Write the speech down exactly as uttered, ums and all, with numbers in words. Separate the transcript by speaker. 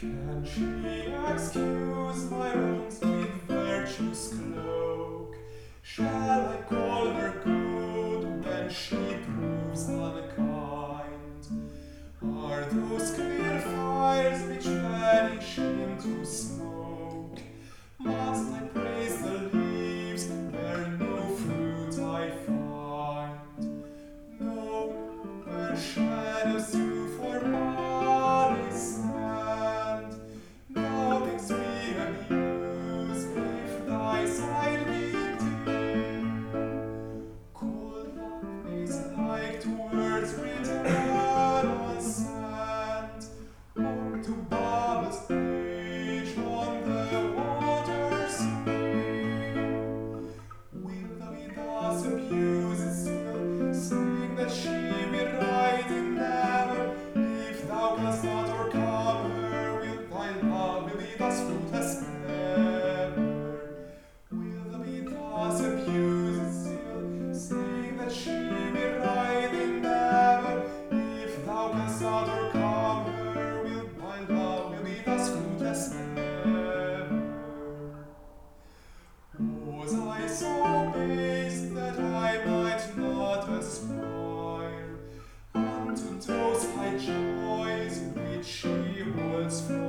Speaker 1: Can she excuse my wrongs with virtue's cloak? Shall I call her good when she proves unkind? Are those clear fires which vanish into smoke? Must I praise the leaves where no fruit I find? No, where shadows do for malice stand. Now makes me amuse if thy side be dim. Cold love is like to words written on sand, or to ballast age on the water's stream. Will thou be thus abused still, saying that she will ride in never? If thou canst not overcome her, will thy love will be thus fruitless never? Will thou be thus abused still, saying that she will ride in never? If thou canst not overcome her, will thy love will be thus fruitless never? Was I so base that I might not aspire unto those high joys which she holds for